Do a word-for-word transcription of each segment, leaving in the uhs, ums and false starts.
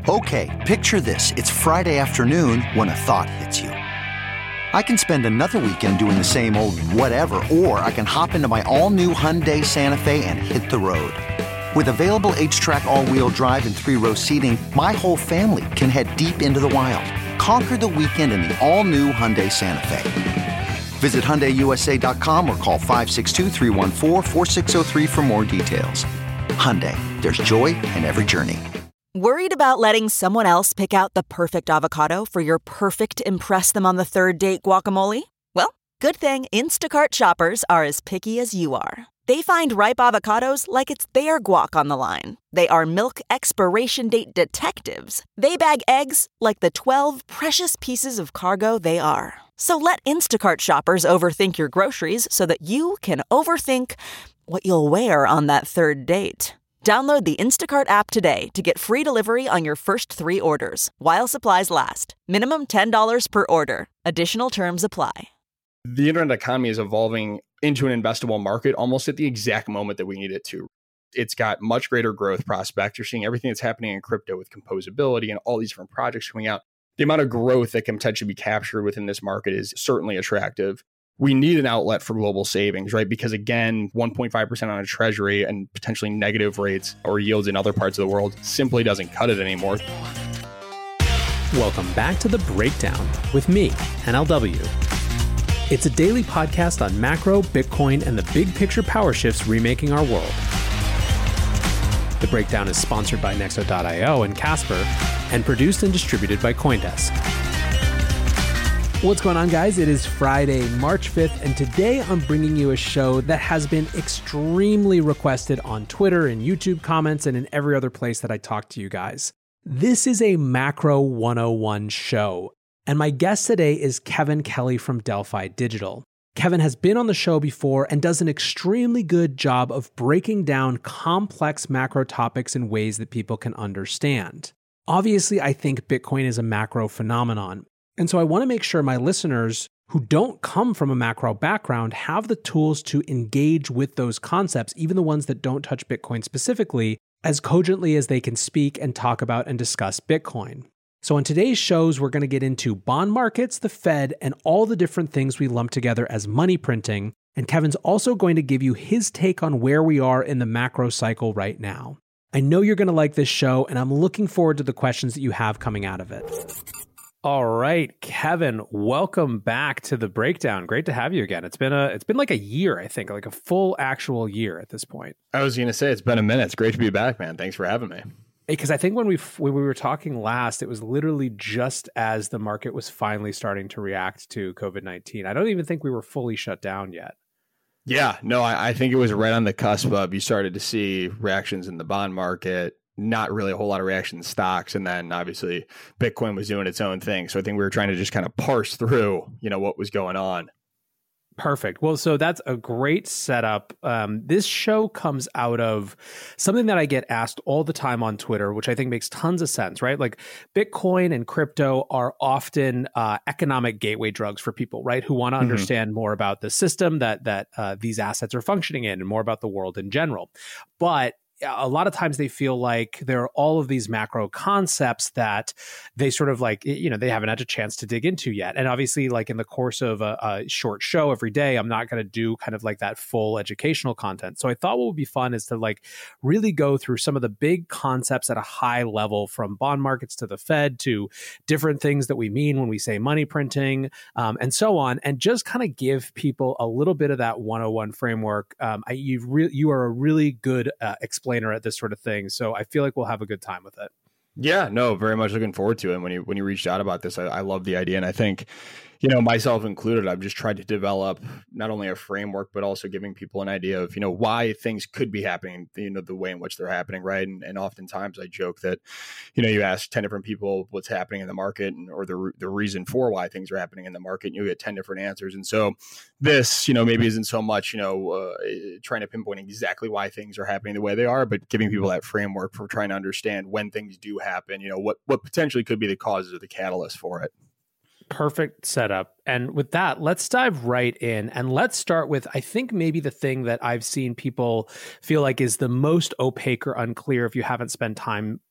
Okay, picture this. It's Friday afternoon when a thought hits you. I can spend another weekend doing the same old whatever, or I can hop into my all-new Hyundai Santa Fe and hit the road. With available H-Track all-wheel drive and three-row seating, my whole family can head deep into the wild. Conquer the weekend in the all-new Hyundai Santa Fe. Visit Hyundai U S A dot com or call five six two, three one four, four six zero three for more details. Hyundai, there's joy in every journey. Worried about letting someone else pick out the perfect avocado for your perfect impress-them-on-the-third-date guacamole? Well, good thing Instacart shoppers are as picky as you are. They find ripe avocados like it's their guac on the line. They are milk expiration date detectives. They bag eggs like the twelve precious pieces of cargo they are. So let Instacart shoppers overthink your groceries so that you can overthink what you'll wear on that third date. Download the Instacart app today to get free delivery on your first three orders, while supplies last. Minimum ten dollars per order. Additional terms apply. The internet economy is evolving into an investable market almost at the exact moment that we need it to. It's got much greater growth prospects. You're seeing everything that's happening in crypto with composability and all these different projects coming out. The amount of growth that can potentially be captured within this market is certainly attractive. We need an outlet for global savings, right? Because again, one point five percent on a treasury and potentially negative rates or yields in other parts of the world simply doesn't cut it anymore. Welcome back to The Breakdown with me, N L W. It's a daily podcast on macro, Bitcoin, and the big picture power shifts remaking our world. The Breakdown is sponsored by Nexo dot io and Casper, and produced and distributed by CoinDesk. What's going on, guys? It is Friday, March fifth, and today I'm bringing you a show that has been extremely requested on Twitter and YouTube comments and in every other place that I talk to you guys. This is a Macro one oh one show, and my guest today is Kevin Kelly from Delphi Digital. Kevin has been on the show before and does an extremely good job of breaking down complex macro topics in ways that people can understand. Obviously, I think Bitcoin is a macro phenomenon. And so I want to make sure my listeners who don't come from a macro background have the tools to engage with those concepts, even the ones that don't touch Bitcoin specifically, as cogently as they can speak and talk about and discuss Bitcoin. So on today's shows, we're going to get into bond markets, the Fed, and all the different things we lump together as money printing. And Kevin's also going to give you his take on where we are in the macro cycle right now. I know you're going to like this show, and I'm looking forward to the questions that you have coming out of it. All right, Kevin, welcome back to The Breakdown. Great to have you again. It's been a it's been like a year, I think, like a full actual year at this point. I was going to say, it's been a minute. It's great to be back, man. Thanks for having me. Because I think when we when we were talking last, it was literally just as the market was finally starting to react to COVID nineteen. I don't even think we were fully shut down yet. Yeah, no, I, I think it was right on the cusp of you started to see reactions in the bond market. Not really a whole lot of reaction in stocks. And then obviously Bitcoin was doing its own thing. So I think we were trying to just kind of parse through, you know, what was going on. Perfect. Well, so that's a great setup. Um, this show comes out of something that I get asked all the time on Twitter, which I think makes tons of sense, right? Like Bitcoin and crypto are often uh, economic gateway drugs for people, right? Who want to mm-hmm. understand more about the system that, that uh, these assets are functioning in and more about the world in general. But a lot of times they feel like there are all of these macro concepts that they sort of like, you know, they haven't had a chance to dig into yet. And obviously, like in the course of a, a short show every day, I'm not going to do kind of like that full educational content. So I thought what would be fun is to like really go through some of the big concepts at a high level, from bond markets to the Fed to different things that we mean when we say money printing um, and so on, and just kind of give people a little bit of that one oh one framework. Um, I, you re- you are a really good uh, explainer at this sort of thing. So I feel like we'll have a good time with it. Yeah, no, very much looking forward to it. And when you when you reached out about this, I, I love the idea. And I think, you know, myself included, I've just tried to develop not only a framework, but also giving people an idea of, you know, why things could be happening, you know, the way in which they're happening, right? And, and oftentimes I joke that, you know, you ask ten different people what's happening in the market and, or the the reason for why things are happening in the market, and you get ten different answers. And so this, you know, maybe isn't so much, you know, uh, trying to pinpoint exactly why things are happening the way they are, but giving people that framework for trying to understand when things do happen, you know, what, what potentially could be the causes or the catalyst for it. Perfect setup. And with that, let's dive right in. And let's start with, I think maybe the thing that I've seen people feel like is the most opaque or unclear if you haven't spent time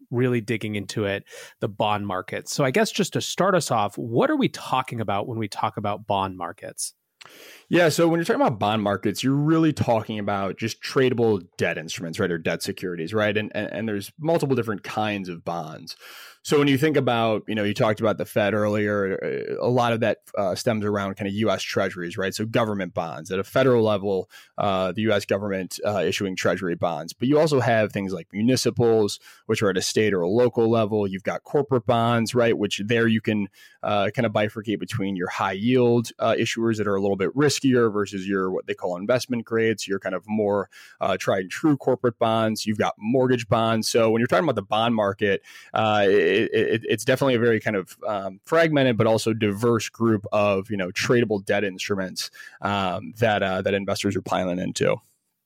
really digging into it, the bond markets. So I guess just to start us off, what are we talking about when we talk about bond markets? Yeah. So when you're talking about bond markets, you're really talking about just tradable debt instruments, right? Or debt securities, right? And, and, and there's multiple different kinds of bonds. So when you think about, you know, you talked about the Fed earlier, a lot of that uh, stems around kind of U S treasuries, right? So government bonds at a federal level, uh, the U S government uh, issuing treasury bonds. But you also have things like municipals, which are at a state or a local level. You've got corporate bonds, right? Which there you can uh, kind of bifurcate between your high yield uh, issuers that are a little bit riskier versus your what they call investment grades. So your kind of more uh, tried and true corporate bonds. You've got mortgage bonds. So when you're talking about the bond market, uh, it, It, it, it's definitely a very kind of um, fragmented, but also diverse group of, you know, tradable debt instruments um, that uh, that investors are piling into.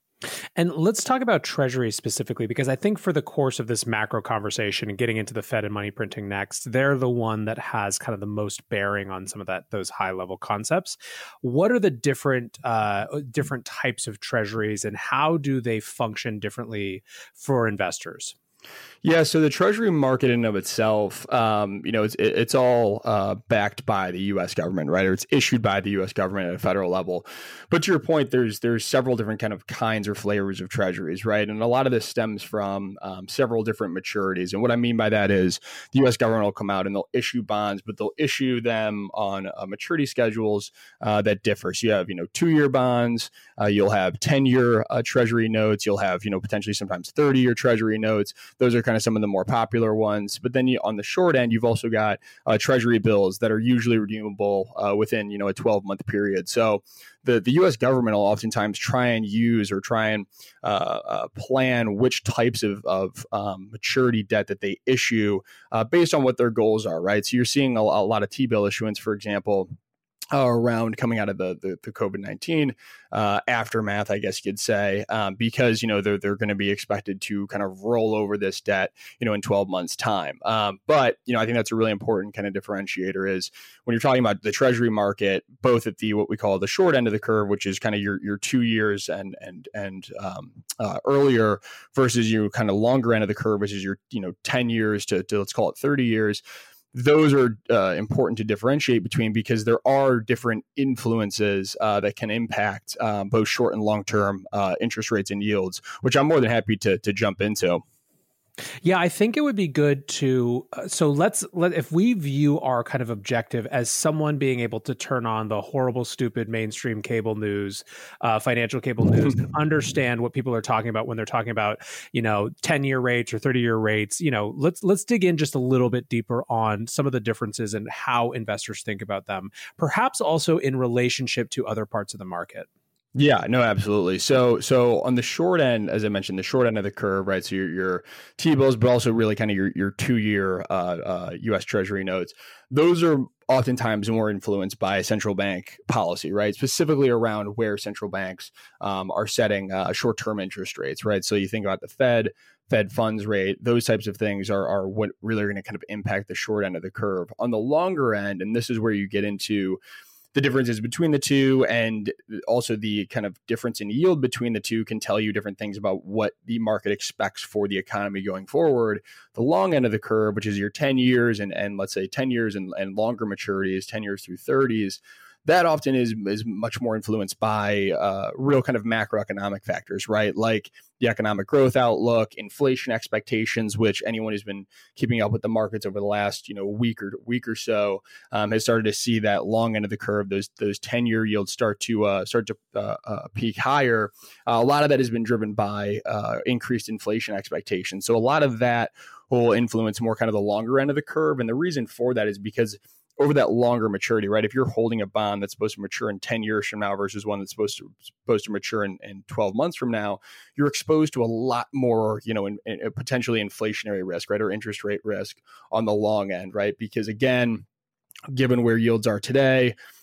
And let's talk about Treasuries specifically, because I think for the course of this macro conversation and getting into the Fed and money printing next, they're the one that has kind of the most bearing on some of that those high level concepts. What are the different uh, different types of Treasuries, and how do they function differently for investors? Yeah, so the Treasury market in and of itself, um, you know, it's it's all uh, backed by the U S government, right? Or it's issued by the U S government at a federal level. But to your point, there's there's several different kind of kinds or flavors of Treasuries, right? And a lot of this stems from um, several different maturities. And what I mean by that is the U S government will come out and they'll issue bonds, but they'll issue them on uh, maturity schedules uh, that differ. So you have, you know, two-year bonds, uh, you'll have ten-year uh, Treasury notes, you'll have, you know, potentially sometimes thirty-year Treasury notes. Those are kind of some of the more popular ones. But then you, on the short end, you've also got uh, Treasury bills that are usually redeemable uh, within, you know, a twelve-month period. So the, the U S government will oftentimes try and use or try and uh, uh, plan which types of, of um, maturity debt that they issue uh, based on what their goals are, right? So you're seeing a, a lot of T-bill issuance, for example, Uh, around coming out of the the, the COVID nineteen uh, aftermath, I guess you could say, um, because, you know, they're, they're going to be expected to kind of roll over this debt, you know, in twelve months time. Um, but, you know, I think that's a really important kind of differentiator is when you're talking about the Treasury market, both at the what we call the short end of the curve, which is kind of your your two years and and and um, uh, earlier, versus your kind of longer end of the curve, which is your, you know, ten years to, to let's call it thirty years. Those are uh, important to differentiate between because there are different influences uh, that can impact um, both short and long-term uh, interest rates and yields, which I'm more than happy to to jump into. Yeah, I think it would be good to. Uh, so let's let if we view our kind of objective as someone being able to turn on the horrible, stupid mainstream cable news, uh, financial cable news, and understand what people are talking about when they're talking about, you know, ten year rates or thirty year rates. You know, let's let's dig in just a little bit deeper on some of the differences and how investors think about them, perhaps also in relationship to other parts of the market. Yeah, no, absolutely. So, so on the short end, as I mentioned, the short end of the curve, right? So your, your T-bills, but also really kind of your, your two-year uh, uh, U S Treasury notes. Those are oftentimes more influenced by central bank policy, right? Specifically around where central banks um, are setting uh, short-term interest rates, right? So you think about the Fed, Fed funds rate, those types of things are, are what really are going to kind of impact the short end of the curve. On the longer end, and this is where you get into the differences between the two, and also the kind of difference in yield between the two can tell you different things about what the market expects for the economy going forward. The long end of the curve, which is your ten years and, and let's say ten years and, and longer maturities, ten years through thirties, that often is is much more influenced by uh, real kind of macroeconomic factors, right? Like the economic growth outlook, inflation expectations, which anyone who's been keeping up with the markets over the last, you know, week or week or so um, has started to see that long end of the curve, those those ten year yields start to uh, start to uh, uh, peak higher. Uh, a lot of that has been driven by uh, increased inflation expectations. So a lot of that will influence more kind of the longer end of the curve, and the reason for that is because over that longer maturity, right? If you're holding a bond that's supposed to mature in ten years from now versus one that's supposed to supposed to mature in, in twelve months from now, you're exposed to a lot more, you know, in, in potentially inflationary risk, right? Or interest rate risk on the long end, right? Because again, given where yields are today,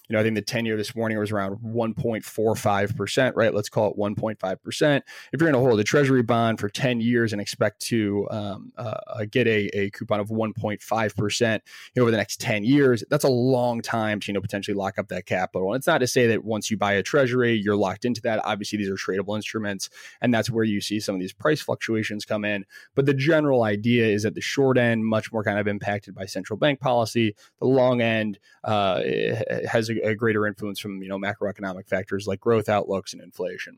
You know, I think the ten year this morning was around one point four five percent, right? Let's call it one point five percent. If you're going to hold a treasury bond for ten years and expect to um, uh, get a, a coupon of one point five percent you know, over the next ten years, that's a long time to, you know, potentially lock up that capital. And it's not to say that once you buy a treasury, you're locked into that. Obviously, these are tradable instruments, and that's where you see some of these price fluctuations come in. But the general idea is that the short end, much more kind of impacted by central bank policy. The long end uh, has a, a greater influence from, you know, macroeconomic factors like growth outlooks and inflation.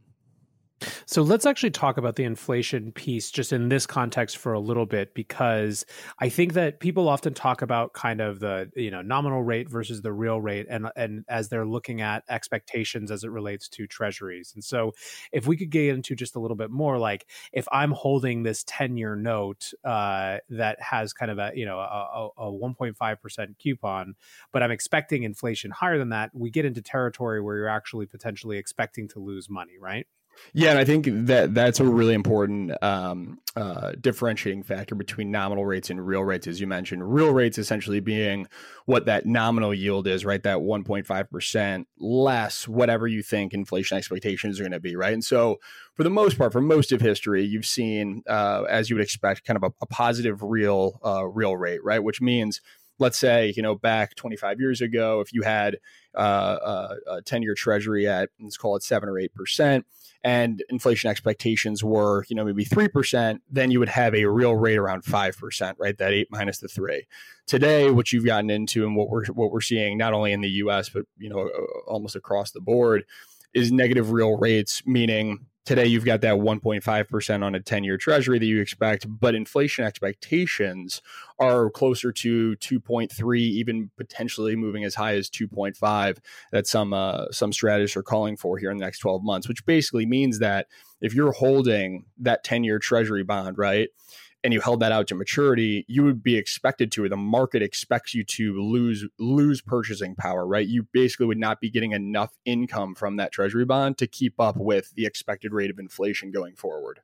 So let's actually talk about the inflation piece just in this context for a little bit, because I think that people often talk about kind of the, you know, nominal rate versus the real rate, and and as they're looking at expectations as it relates to treasuries. And so if we could get into just a little bit more, like if I'm holding this ten-year note uh, that has kind of a, you know, a, a one point five percent coupon, but I'm expecting inflation higher than that, we get into territory where you're actually potentially expecting to lose money, right? Yeah, and I think that that's a really important um, uh, differentiating factor between nominal rates and real rates, as you mentioned. Real rates essentially being what that nominal yield is, right? That one point five percent less whatever you think inflation expectations are going to be, right? And so for the most part, for most of history, you've seen, uh, as you would expect, kind of a, a positive real uh, real rate, right? Which means, let's say, you know, back twenty-five years ago, if you had uh, a ten-year treasury at, let's call it seven or eight percent, and inflation expectations were, you know, maybe three percent, then you would have a real rate around five percent, right? That eight minus the three. Today, what you've gotten into and what we're what we're seeing not only in the U S, but, you know, almost across the board is negative real rates, meaning today you've got that one point five percent on a ten-year treasury that you expect, but inflation expectations are closer to two point three, even potentially moving as high as two point five that some uh, some strategists are calling for here in the next twelve months, which basically means that if you're holding that ten-year treasury bond, right, and you held that out to maturity, you would be expected to, or the market expects you to lose lose purchasing power, right? You basically would not be getting enough income from that treasury bond to keep up with the expected rate of inflation going forward.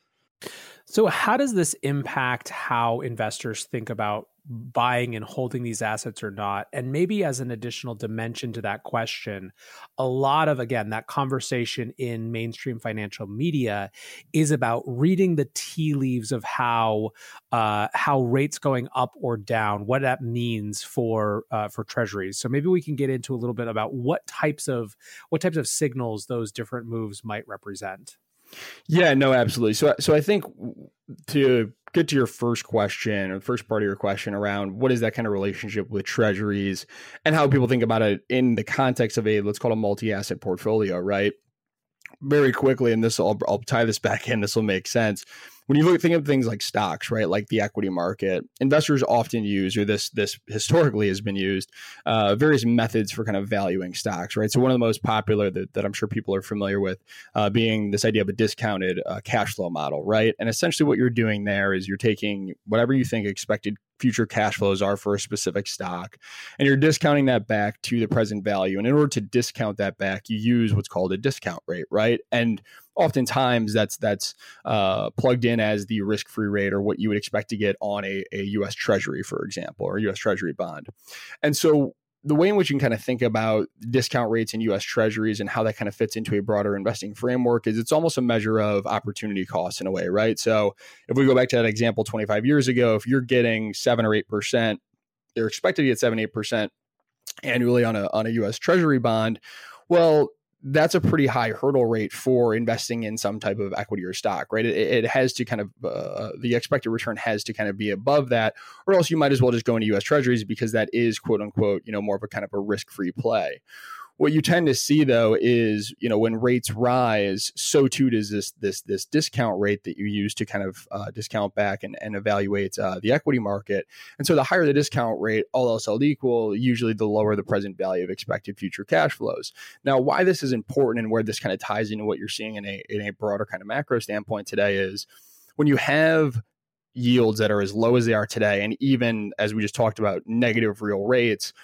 So how does this impact how investors think about buying and holding these assets or not? And maybe as an additional dimension to that question, a lot of, again, that conversation in mainstream financial media is about reading the tea leaves of how uh, how rates going up or down, what that means for uh, for treasuries. So maybe we can get into a little bit about what types of what types of signals those different moves might represent. Yeah, no, absolutely. So, so I think to get to your first question, or the first part of your question around what is that kind of relationship with treasuries and how people think about it in the context of a, let's call it a multi-asset portfolio, right? Very quickly, and this I'll, I'll tie this back in, this will make sense. When you look think of things like stocks, right, like the equity market, investors often use, or this this historically has been used, uh, various methods for kind of valuing stocks, right? So one of the most popular that, that I'm sure people are familiar with uh, being this idea of a discounted uh, cash flow model, right? And essentially what you're doing there is you're taking whatever you think expected future cash flows are for a specific stock, and you're discounting that back to the present value. And in order to discount that back, you use what's called a discount rate, right? And oftentimes that's that's uh, plugged in as the risk-free rate, or what you would expect to get on a, a U S Treasury, for example, or a U S Treasury bond. And so the way in which you can kind of think about discount rates in U S Treasuries and how that kind of fits into a broader investing framework is it's almost a measure of opportunity cost in a way, right? So if we go back to that example twenty-five years ago, if you're getting seven or eight percent, you're expected to get seven, eight percent annually on a on a U S Treasury bond. Well, that's a pretty high hurdle rate for investing in some type of equity or stock, right? It, it has to kind of, uh, the expected return has to kind of be above that, or else you might as well just go into U S Treasuries because that is quote unquote, you know, more of a kind of a risk-free play. What you tend to see though is, you know, when rates rise, so too does this this this discount rate that you use to kind of uh, discount back and, and evaluate uh, the equity market. And so the higher the discount rate, all else held equal, usually the lower the present value of expected future cash flows. Now, why this is important and where this kind of ties into what you're seeing in a in a broader kind of macro standpoint today is when you have yields that are as low as they are today, and even as we just talked about, negative real rates,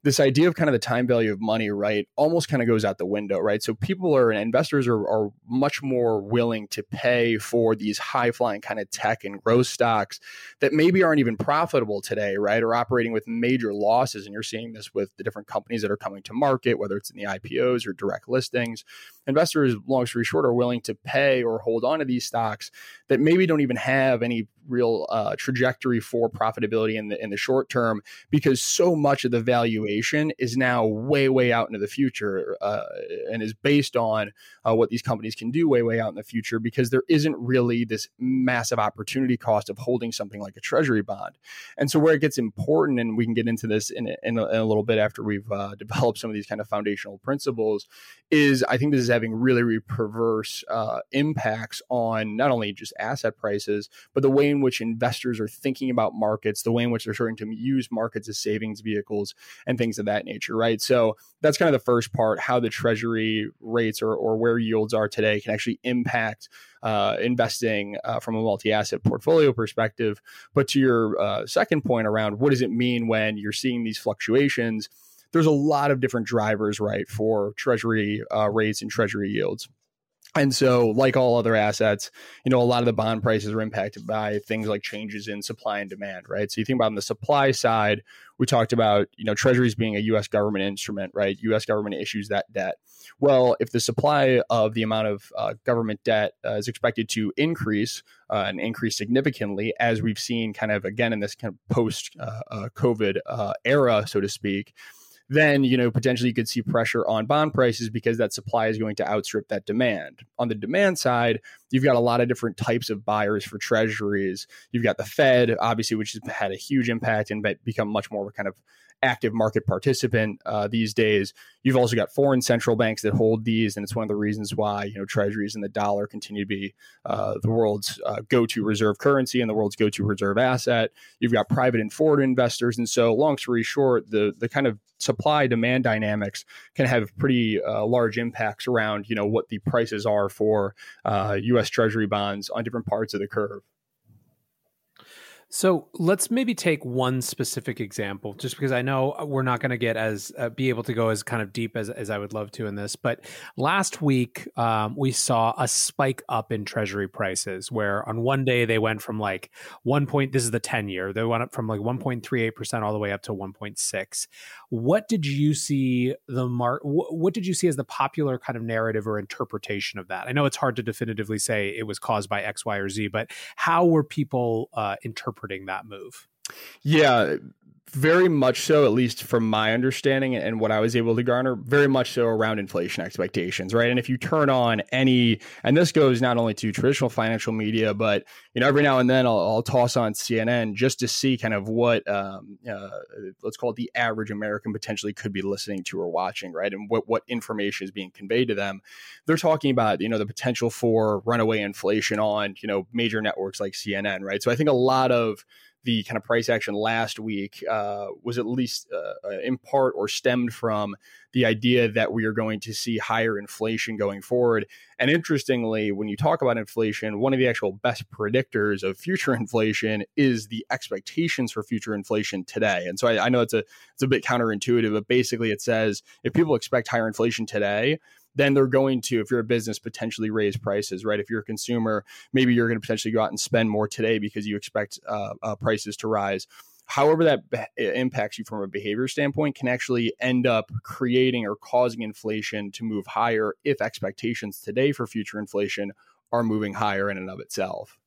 this idea of kind of the time value of money, right, almost kind of goes out the window, right? So people are, and investors are, are much more willing to pay for these high flying kind of tech and growth stocks that maybe aren't even profitable today, right? Or operating with major losses. And you're seeing this with the different companies that are coming to market, whether it's in the I P Os or direct listings. Investors, long story short, are willing to pay or hold on to these stocks that maybe don't even have any real uh, trajectory for profitability in the in the short term, because so much of the valuation is now way, way out into the future uh, and is based on uh, what these companies can do way, way out in the future, because there isn't really this massive opportunity cost of holding something like a treasury bond. And so where it gets important, and we can get into this in, in, a, in a little bit after we've uh, developed some of these kind of foundational principles, is I think this is having really, really perverse uh, impacts on not only just asset prices, but the way in which investors are thinking about markets, the way in which they're starting to use markets as savings vehicles and things of that nature, right? So that's kind of the first part, how the treasury rates or, or where yields are today can actually impact uh, investing uh, from a multi-asset portfolio perspective. But to your uh, second point around what does it mean when you're seeing these fluctuations, there's a lot of different drivers, right, for treasury uh, rates and treasury yields. And so, like all other assets, you know, a lot of the bond prices are impacted by things like changes in supply and demand, right? So you think about on the supply side, we talked about, you know, treasuries being a U S government instrument, right? U S government issues that debt. Well, if the supply of the amount of uh, government debt uh, is expected to increase uh, and increase significantly, as we've seen kind of, again, in this kind of post-COVID uh, uh, era, so to speak, then, you know, potentially you could see pressure on bond prices because that supply is going to outstrip that demand. On the demand side, you've got a lot of different types of buyers for treasuries. You've got the Fed, obviously, which has had a huge impact and become much more of a kind of active market participant uh, these days. You've also got foreign central banks that hold these, and it's one of the reasons why, you know, treasuries and the dollar continue to be uh, the world's uh, go-to reserve currency and the world's go-to reserve asset. You've got private and foreign investors, and so long story short, the the kind of supply-demand dynamics can have pretty uh, large impacts around, you know, what the prices are for uh, U S Treasury bonds on different parts of the curve. So let's maybe take one specific example, just because I know we're not going to get as uh, be able to go as kind of deep as, as I would love to in this. But last week, um, we saw a spike up in treasury prices where on one day they went from like one point, this is the ten year, they went up from like one point three eight percent all the way up to one point six. What did you see the mar- wh- What did you see as the popular kind of narrative or interpretation of that? I know it's hard to definitively say it was caused by X, Y, or Z, but how were people uh, interpreting that move? Yeah, very much so, at least from my understanding and what I was able to garner, very much so around inflation expectations, right? And if you turn on any, and this goes not only to traditional financial media, but, you know, every now and then I'll, I'll toss on C N N just to see kind of what, um, uh, let's call it the average American potentially could be listening to or watching, right? And what, what information is being conveyed to them. They're talking about, you know, the potential for runaway inflation on, you know, major networks like C N N, right? So I think a lot of the kind of price action last week uh, was at least uh, in part or stemmed from the idea that we are going to see higher inflation going forward. And interestingly, when you talk about inflation, one of the actual best predictors of future inflation is the expectations for future inflation today. And so I, I know it's a it's a bit counterintuitive, but basically it says if people expect higher inflation today, then they're going to, if you're a business, potentially raise prices, right? If you're a consumer, maybe you're going to potentially go out and spend more today because you expect uh, uh, prices to rise. However, that be- impacts you from a behavior standpoint can actually end up creating or causing inflation to move higher if expectations today for future inflation are moving higher in and of itself.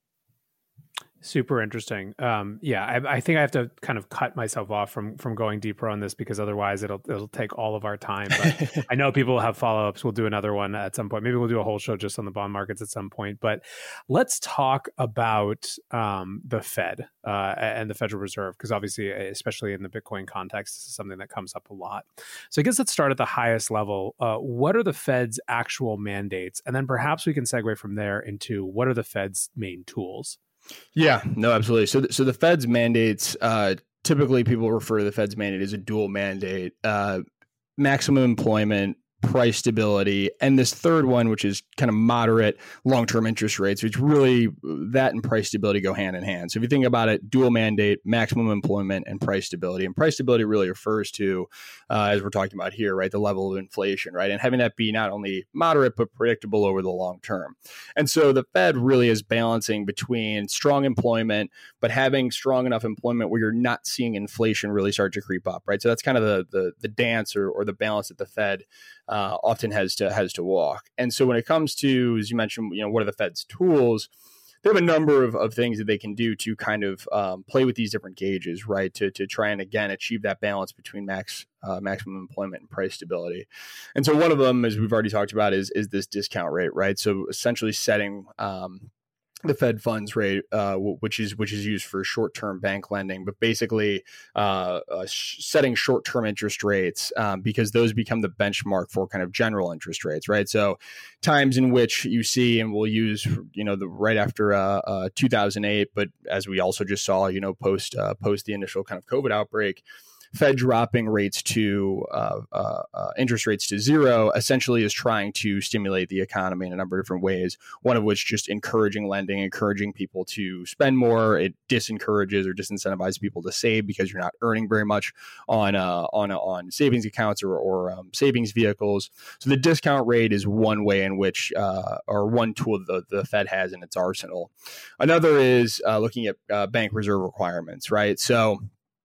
Super interesting. Um, yeah, I, I think I have to kind of cut myself off from from going deeper on this because otherwise it'll it'll take all of our time. But I know people will have follow-ups. We'll do another one at some point. Maybe we'll do a whole show just on the bond markets at some point. But let's talk about um, the Fed uh, and the Federal Reserve, because obviously, especially in the Bitcoin context, this is something that comes up a lot. So I guess let's start at the highest level. Uh, what are the Fed's actual mandates? And then perhaps we can segue from there into what are the Fed's main tools? Yeah, no, absolutely. So, so the Fed's mandates, uh, typically people refer to the Fed's mandate as a dual mandate, uh, maximum employment price stability, and this third one, which is kind of moderate long-term interest rates, which really that and price stability go hand in hand. So if you think about it, dual mandate, maximum employment, and price stability. And price stability really refers to, uh, as we're talking about here, right, the level of inflation, right, and having that be not only moderate but predictable over the long term. And so the Fed really is balancing between strong employment, but having strong enough employment where you're not seeing inflation really start to creep up, right? So that's kind of the the, the dance or, or the balance that the Fed Uh, often has to has to walk. And so when it comes to, as you mentioned, you know, what are the Fed's tools? They have a number of, of things that they can do to kind of um, play with these different gauges, right? To to try and again achieve that balance between max uh, maximum employment and price stability. And so one of them, as we've already talked about, is is this discount rate, right? So essentially setting um, the Fed funds rate, uh, which is which is used for short-term bank lending, but basically uh, uh, sh- setting short-term interest rates um, because those become the benchmark for kind of general interest rates, right? So times in which you see, and we'll use, you know, the right after uh, uh, two thousand eight, but as we also just saw, you know, post uh, post the initial kind of COVID outbreak, Fed dropping rates to uh, uh, uh, interest rates to zero essentially is trying to stimulate the economy in a number of different ways, one of which just encouraging lending, encouraging people to spend more. It disencourages or disincentivizes people to save because you're not earning very much on uh, on on savings accounts or, or um, savings vehicles. So the discount rate is one way in which uh, or one tool the, the Fed has in its arsenal. Another is uh, looking at uh, bank reserve requirements, right? So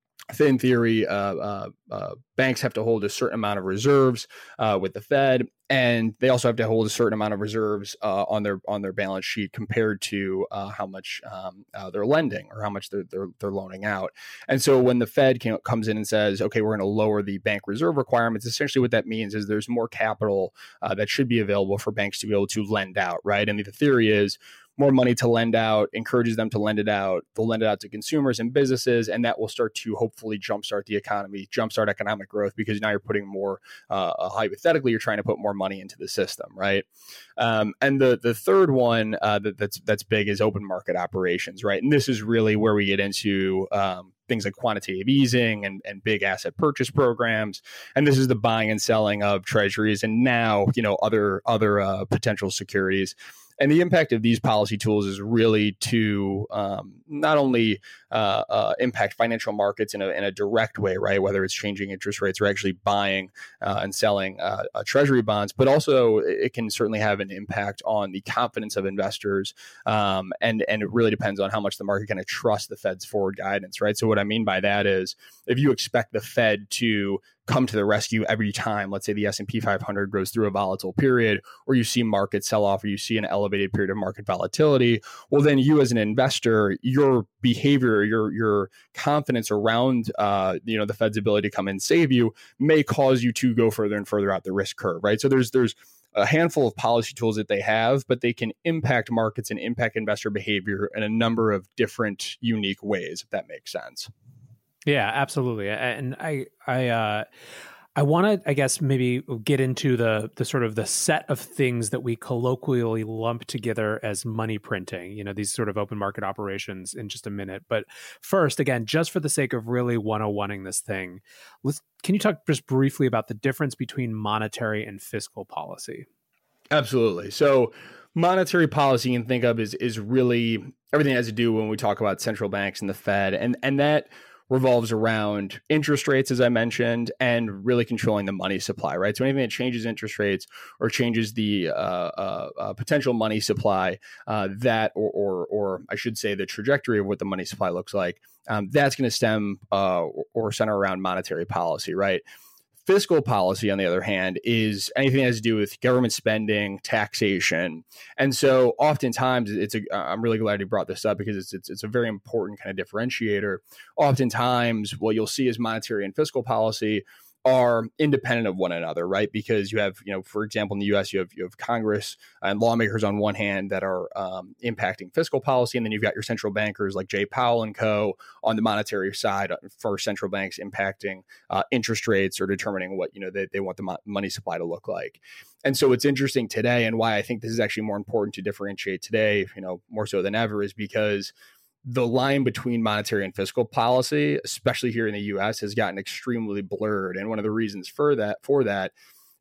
in theory, uh, uh, uh, banks have to hold a certain amount of reserves uh, with the Fed, and they also have to hold a certain amount of reserves uh, on their on their balance sheet compared to uh, how much um, uh, they're lending or how much they're, they're they're loaning out. And so when the Fed can, comes in and says, "Okay, we're going to lower the bank reserve requirements," essentially what that means is there's more capital uh, that should be available for banks to be able to lend out, right? And the theory is, more money to lend out encourages them to lend it out. They'll lend it out to consumers and businesses, and that will start to hopefully jumpstart the economy, jumpstart economic growth, because now you're putting more, uh, hypothetically, you're trying to put more money into the system, right? Um, and the the third one uh, that, that's that's big is open market operations, right? And this is really where we get into um, things like quantitative easing and, and big asset purchase programs. And this is the buying and selling of treasuries and now, you know, other other uh, potential securities. And the impact of these policy tools is really to um, not only uh, uh, impact financial markets in a, in a direct way, right? Whether it's changing interest rates or actually buying uh, and selling uh, uh, treasury bonds, but also it can certainly have an impact on the confidence of investors. Um, and, and it really depends on how much the market kind of trusts the Fed's forward guidance, right? So what I mean by that is if you expect the Fed to come to the rescue every time, let's say the S and P five hundred goes through a volatile period, or you see markets sell off, or you see an elevated period of market volatility, well, then you as an investor, your behavior, your your confidence around uh, you know the Fed's ability to come and save you may cause you to go further and further out the risk curve, right? So there's there's a handful of policy tools that they have, but they can impact markets and impact investor behavior in a number of different unique ways, if that makes sense. Yeah, absolutely. And I, I, uh, I want to, I guess, maybe get into the the sort of the set of things that we colloquially lump together as money printing, you know, these sort of open market operations in just a minute. But first, again, just for the sake of really one oh one-ing this thing, let's, can you talk just briefly about the difference between monetary and fiscal policy? Absolutely. So monetary policy you can think of is, is really everything that has to do when we talk about central banks and the Fed. And, and that revolves around interest rates, as I mentioned, and really controlling the money supply, right? So anything that changes interest rates or changes the uh, uh, uh, potential money supply, uh, that, or, or, or I should say the trajectory of what the money supply looks like, um, that's going to stem uh, or center around monetary policy, right? Fiscal policy, on the other hand, is anything that has to do with government spending, taxation. And so oftentimes it's a, I'm really glad you brought this up because it's, it's, it's a very important kind of differentiator. Oftentimes what you'll see is monetary and fiscal policy are independent of one another, right? Because you have, you know, for example, in the U S, you have you have Congress and lawmakers on one hand that are um, impacting fiscal policy, and then you've got your central bankers like Jay Powell and co. on the monetary side for central banks impacting uh, interest rates or determining what, you know, they, they want the mo- money supply to look like. And so it's interesting today, and why I think this is actually more important to differentiate today, you know, more so than ever, is because the line between monetary and fiscal policy, especially here in the U S, has gotten extremely blurred. And one of the reasons for that, for that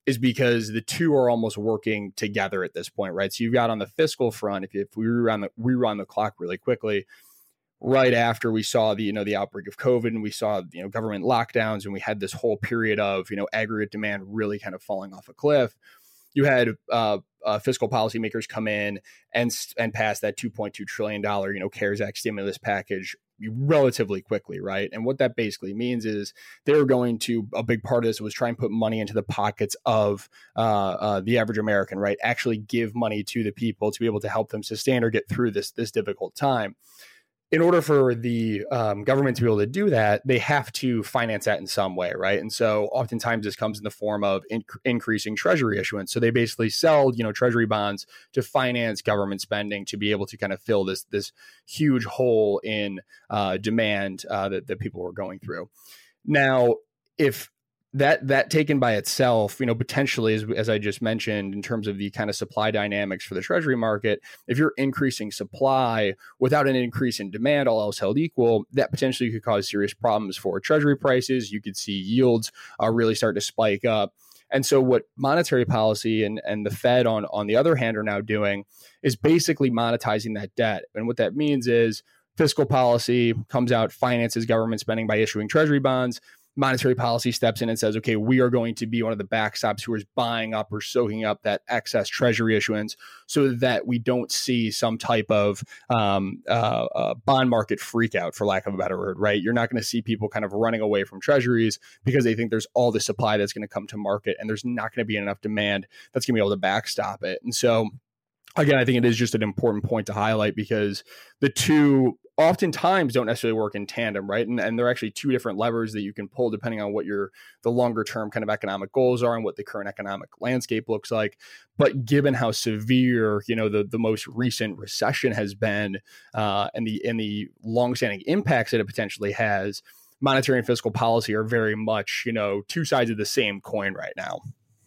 is because the two are almost working together at this point, right? So you've got on the fiscal front, if, you, if we rerun the, rerun the clock really quickly, right after we saw the, you know, the outbreak of COVID and we saw, you know, government lockdowns and we had this whole period of, you know, aggregate demand really kind of falling off a cliff. You had uh, uh, fiscal policymakers come in and and pass that two point two trillion dollars, you know, CARES Act stimulus package relatively quickly, right? And what that basically means is they're going to, a big part of this was try and put money into the pockets of uh, uh, the average American, right? Actually give money to the people to be able to help them sustain or get through this, this difficult time. In order for the um, government to be able to do that, they have to finance that in some way, right? And so oftentimes this comes in the form of in- increasing treasury issuance. So they basically sell, you know, treasury bonds to finance government spending to be able to kind of fill this this huge hole in uh, demand uh, that, that people were going through. Now, if that that taken by itself, you know, potentially, as, as I just mentioned, in terms of the kind of supply dynamics for the treasury market, if you're increasing supply without an increase in demand, all else held equal, that potentially could cause serious problems for treasury prices. You could see yields uh, really start to spike up. And so what monetary policy and, and the Fed, on, on the other hand, are now doing is basically monetizing that debt. And what that means is fiscal policy comes out, finances government spending by issuing treasury bonds. Monetary policy steps in and says, okay, we are going to be one of the backstops who is buying up or soaking up that excess treasury issuance so that we don't see some type of um, uh, uh, bond market freak out, for lack of a better word, right? You're not going to see people kind of running away from treasuries because they think there's all the supply that's going to come to market and there's not going to be enough demand that's going to be able to backstop it. And so, again, I think it is just an important point to highlight because the two oftentimes don't necessarily work in tandem, right? And, and they're actually two different levers that you can pull depending on what your the longer term kind of economic goals are and what the current economic landscape looks like. But given how severe, you know, the, the most recent recession has been uh, and the and the longstanding impacts that it potentially has, monetary and fiscal policy are very much, you know, two sides of the same coin right now.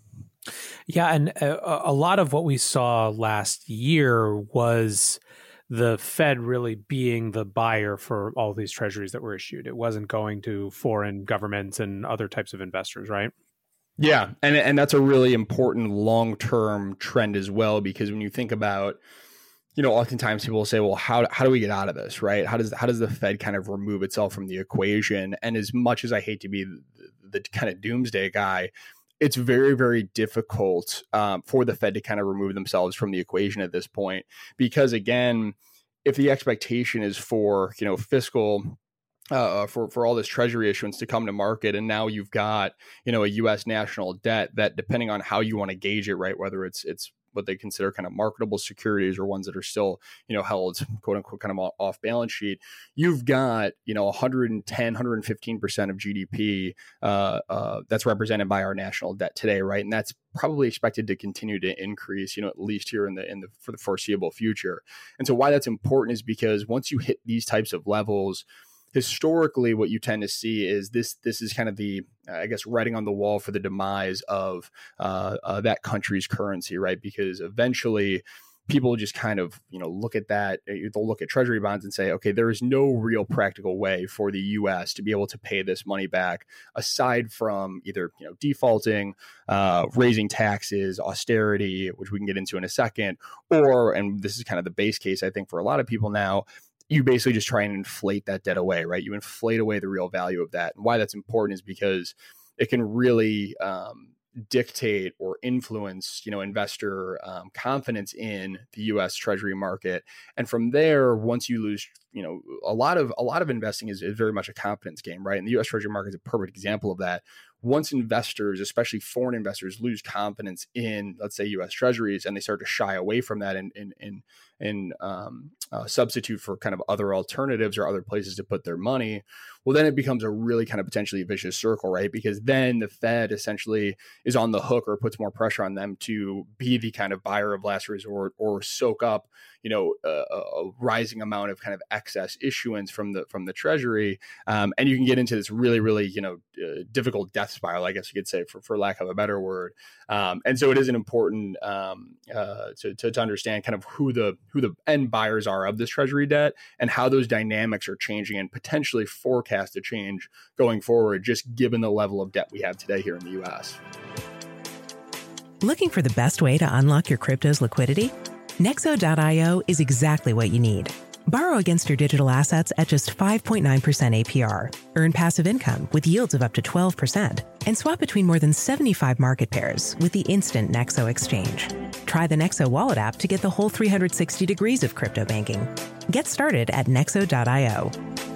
Yeah, and a, a lot of what we saw last year was the Fed really being the buyer for all these treasuries that were issued. It wasn't going to foreign governments and other types of investors, right? Yeah, and and that's a really important long-term trend as well, because when you think about, you know, oftentimes people will say, well, how how do we get out of this, right? How does how does the Fed kind of remove itself from the equation? And as much as I hate to be the, the kind of doomsday guy, it's very, very difficult um, for the Fed to kind of remove themselves from the equation at this point, because again, if the expectation is for, you know, fiscal uh, for for all this treasury issuance to come to market, and now you've got, you know, a U S national debt that, depending on how you want to gauge it, right, whether it's it's what they consider kind of marketable securities or ones that are still, you know, held quote unquote kind of off balance sheet, you've got, you know, one hundred ten, one hundred fifteen percent of G D P uh, uh, that's represented by our national debt today, right? And that's probably expected to continue to increase, you know, at least here in the in the for the foreseeable future. And so why that's important is because once you hit these types of levels, historically, what you tend to see is this this is kind of the, I guess, writing on the wall for the demise of uh, uh, that country's currency, right? Because eventually people just kind of, you know, look at that, they'll look at treasury bonds and say, okay, there is no real practical way for the U S to be able to pay this money back aside from either, you know, defaulting, uh, raising taxes, austerity, which we can get into in a second, or, and this is kind of the base case, I think, for a lot of people now, you basically just try and inflate that debt away, right? You inflate away the real value of that. And why that's important is because it can really um, dictate or influence, you know, investor um, confidence in the U S Treasury market. And from there, once you lose, you know, a lot of a lot of investing is, is very much a confidence game, right? And the U S Treasury market is a perfect example of that. Once investors, especially foreign investors, lose confidence in, let's say, U S Treasuries, and they start to shy away from that and and and, and um, uh, substitute for kind of other alternatives or other places to put their money, well, then it becomes a really kind of potentially vicious circle, right? Because then the Fed essentially is on the hook or puts more pressure on them to be the kind of buyer of last resort or soak up, you know, a, a rising amount of kind of excess issuance from the from the Treasury, um, and you can get into this really, really, you know, uh, difficult death spiral, I guess you could say, for, for lack of a better word. Um, and so it is an important um, uh, to, to to understand kind of who the who the end buyers are of this Treasury debt and how those dynamics are changing and potentially forecast to change going forward, just given the level of debt we have today here in the U S. Looking for the best way to unlock your crypto's liquidity? Nexo dot io is exactly what you need. Borrow against your digital assets at just five point nine percent A P R, earn passive income with yields of up to twelve percent, and swap between more than seventy-five market pairs with the instant Nexo exchange. Try the Nexo Wallet app to get the whole three hundred sixty degrees of crypto banking. Get started at Nexo dot io.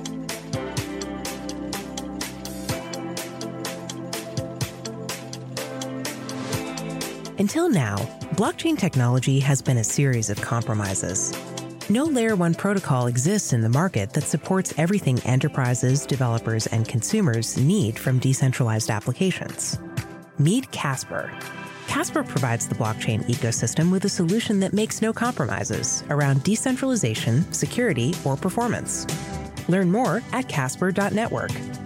Until now, blockchain technology has been a series of compromises. No Layer one protocol exists in the market that supports everything enterprises, developers, and consumers need from decentralized applications. Meet Casper. Casper provides the blockchain ecosystem with a solution that makes no compromises around decentralization, security, or performance. Learn more at casper dot network.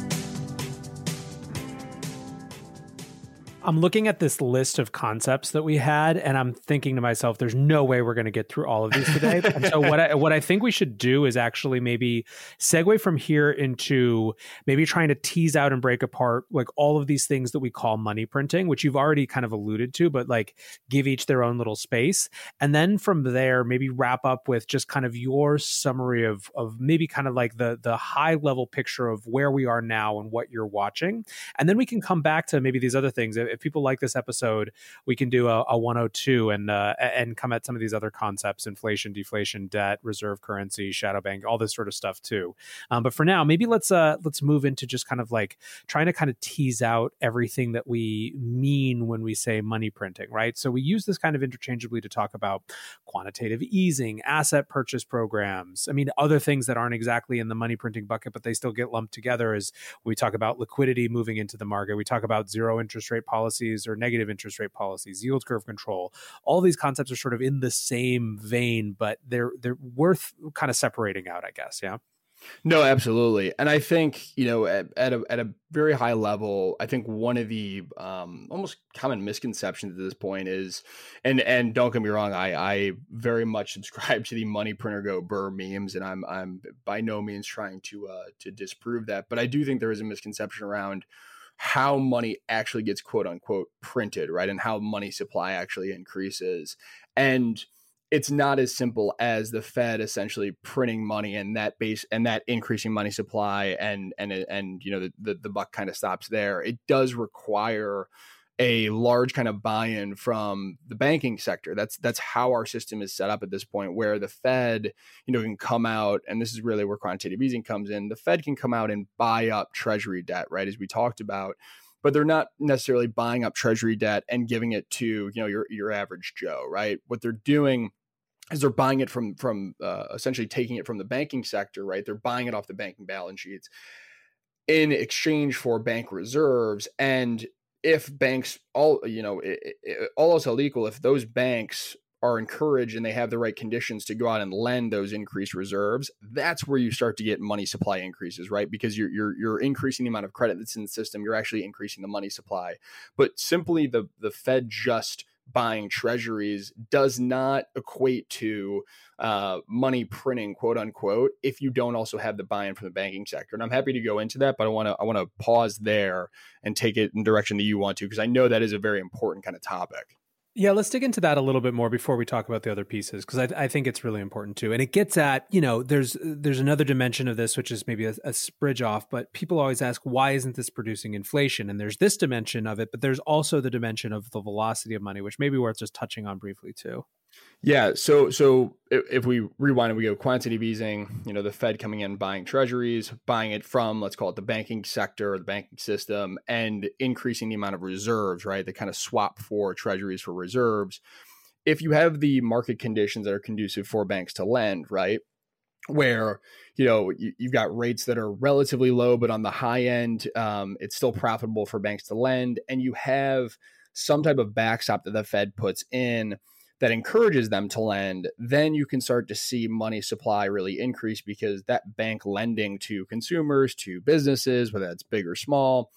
I'm looking at this list of concepts that we had, and I'm thinking to myself, there's no way we're going to get through all of these today. And so what I, what I think we should do is actually maybe segue from here into maybe trying to tease out and break apart like all of these things that we call money printing, which you've already kind of alluded to, but like give each their own little space. And then from there, maybe wrap up with just kind of your summary of, of maybe kind of like the, the high level picture of where we are now and what you're watching. And then we can come back to maybe these other things. If people like this episode, we can do a, a one oh two and uh, and come at some of these other concepts: inflation, deflation, debt, reserve currency, shadow bank, all this sort of stuff too. Um, but for now, maybe let's uh, let's move into just kind of like trying to kind of tease out everything that we mean when we say money printing, right? So we use this kind of interchangeably to talk about quantitative easing, asset purchase programs. I mean, other things that aren't exactly in the money printing bucket, but they still get lumped together as we talk about liquidity moving into the market. We talk about zero interest rate policies or negative interest rate policies, yield curve control. All these concepts are sort of in the same vein, but they're they're worth kind of separating out, I guess. Yeah. No, absolutely. And I think, you know, at, at, a, at a very high level, I think one of the um, almost common misconceptions at this point is, and and don't get me wrong, I, I very much subscribe to the money printer go burr memes, and I'm I'm by no means trying to uh, to disprove that. But I do think there is a misconception around how money actually gets quote unquote printed, right? And how money supply actually increases. And it's not as simple as the Fed essentially printing money and that base and that increasing money supply and, and, and, you know, the, the, the buck kind of stops there. It does require a large kind of buy-in from the banking sector. That's that's how our system is set up at this point, where the Fed, you know, can come out, and this is really where quantitative easing comes in. The Fed can come out and buy up Treasury debt, right, as we talked about, but they're not necessarily buying up Treasury debt and giving it to, you know, your your average Joe, right? What they're doing is they're buying it from from uh, essentially taking it from the banking sector, right? They're buying it off the banking balance sheets in exchange for bank reserves. And if banks, all, you know, it, it, all else equal, if those banks are encouraged and they have the right conditions to go out and lend those increased reserves, that's where you start to get money supply increases, right? Because you're you're you're increasing the amount of credit that's in the system. You're actually increasing the money supply. But simply the the Fed just buying treasuries does not equate to uh, money printing, quote unquote, if you don't also have the buy-in from the banking sector. And I'm happy to go into that, but I want to I want to pause there and take it in the direction that you want to, because I know that is a very important kind of topic. Yeah, let's dig into that a little bit more before we talk about the other pieces, because I, I think it's really important too. And it gets at, you know, there's there's another dimension of this, which is maybe a, a spridge off, but people always ask, why isn't this producing inflation? And there's this dimension of it, but there's also the dimension of the velocity of money, which maybe worth just touching on briefly too. Yeah. So so if, if we rewind and we go quantitative easing, you know, the Fed coming in, buying treasuries, buying it from, let's call it the banking sector or the banking system, and increasing the amount of reserves, right? They kind of swap for treasuries for reserves. If you have the market conditions that are conducive for banks to lend, right, where, you know, you, you've got rates that are relatively low, but on the high end, um, it's still profitable for banks to lend, and you have some type of backstop that the Fed puts in that encourages them to lend, then you can start to see money supply really increase, because that bank lending to consumers, to businesses, whether that's big or small,